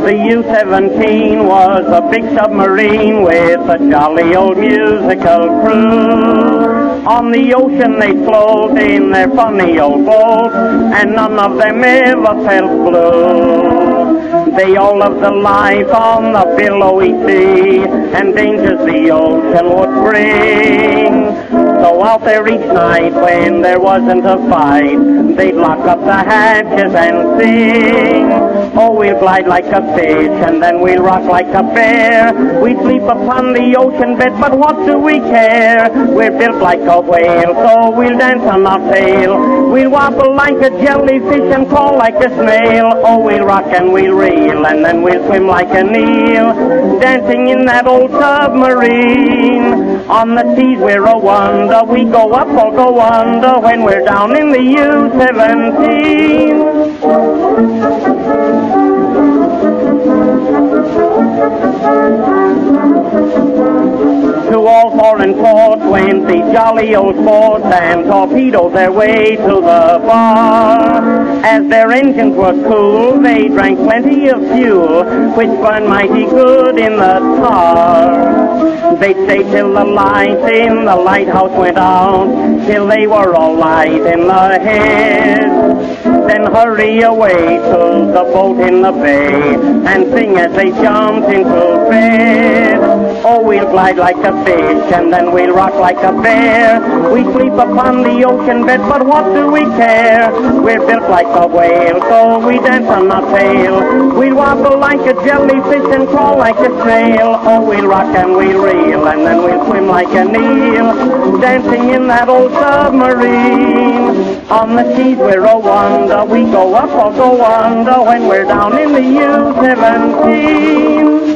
The U-17 was a big submarine with a jolly old musical crew. On the ocean they float in their funny old boat, and none of them ever felt blue. They all loved the life on the billowy sea, and dangers the ocean would bring. So out there each night when there wasn't a fight, they'd lock up the hatches and sing. Oh, we'll glide like a fish, and then we'll rock like a bear. We sleep upon the ocean bed, but what do we care? We're built like a whale, so we'll dance on our tail. We'll wobble like a jellyfish and crawl like a snail. Oh, we'll rock and we'll reel, and then we'll swim like an eel, dancing in that old submarine. On the seas we're a wonder, we go up or go under when we're down in the U-17. To all foreign ports went the jolly old sports, and torpedoed their way to the bar. As their engines were cool, they drank plenty of fuel, which burned mighty good in the tar. They'd stay till the lights in the lighthouse went out, till they were all light in the head. Then hurry away to the boat in the bay, and sing as they jumped into bed. Oh, we'll glide like a fish, and then we'll rock like a bear. We sleep upon the ocean bed, but what do we care? We're built like a whale, so we dance on our tail. We'll wobble like a jellyfish and crawl like a snail. Oh, we'll rock and we'll reel, and then we'll swim like an eel, dancing in that old submarine. On the seas we're a wonder, we go up or go under when we're down in the U-17.